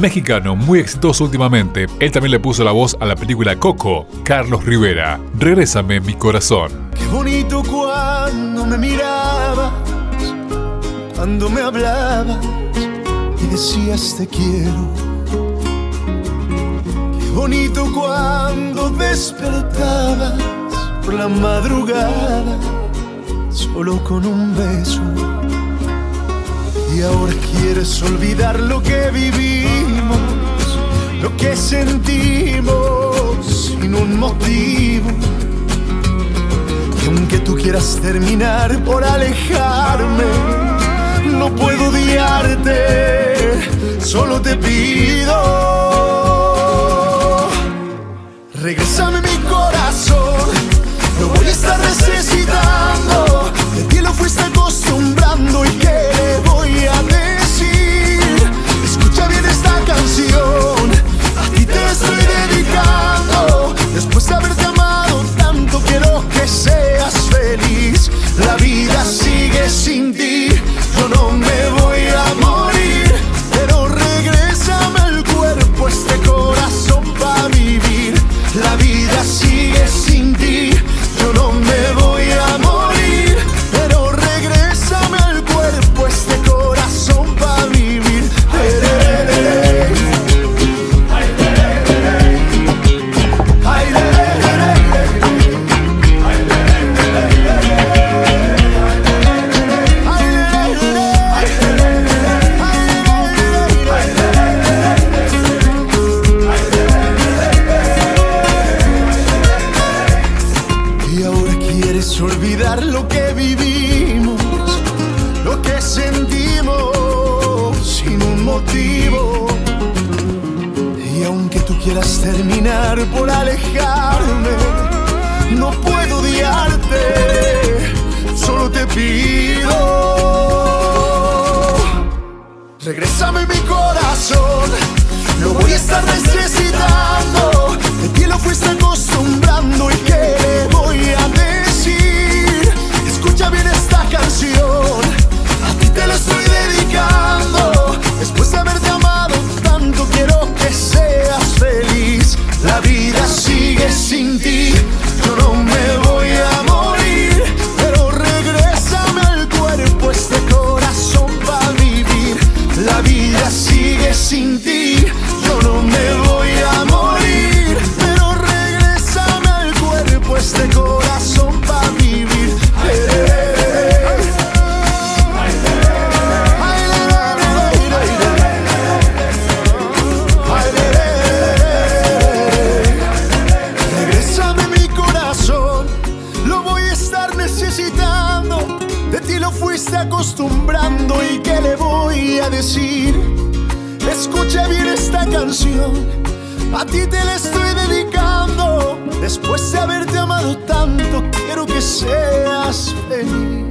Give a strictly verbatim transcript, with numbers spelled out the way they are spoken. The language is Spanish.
Mexicano muy exitoso últimamente. Él también le puso la voz a la película Coco, Carlos Rivera. Regrésame mi corazón. Qué bonito cuando me mirabas, cuando me hablabas y decías te quiero. Qué bonito cuando despertabas por la madrugada solo con un beso. Y ahora quieres olvidar lo que vivimos, lo que sentimos sin un motivo. Y aunque tú quieras terminar por alejarme, no puedo odiarte, solo te pido. Regrésame mi corazón, lo voy a estar necesitando. De ti lo fuiste acostumbrando y qué le voy a decir. Escucha bien esta canción, a ti te la estoy dedicando. Después de haberte amado tanto quiero que seas feliz. La vida sigue sin ti, yo no me voy a morir. Pero regrésame al cuerpo, este corazón pa' vivir. La vida sigue sin ti, yo no me voy a morir. Pero regrésame al cuerpo, este corazón pa' vivir. Y ahora quieres olvidar lo que vivimos, lo que sentimos sin un motivo. Y aunque tú quieras terminar por alejarme, no puedo odiarte, solo te pido. Regrésame mi corazón, lo voy a estar necesitando. De ti lo fuiste acostumbrando y qué le voy a decir. Escucha bien esta canción, a ti te la estoy dedicando. Después de haberte amado tanto quiero que seas feliz. La vida sigue sin ti, yo no me voy a morir. Pero regrésame al cuerpo, este corazón va a vivir. La vida sigue sin ti, yo no me voy a morir. Pero regrésame al cuerpo, este corazón va a vivir. Regrésame mi corazón, lo voy a estar necesitando. De ti lo fuiste acostumbrando y qué le voy a decir. Escucha bien esta canción, a ti te la estoy dedicando. Después de haberte amado tanto quiero que seas feliz.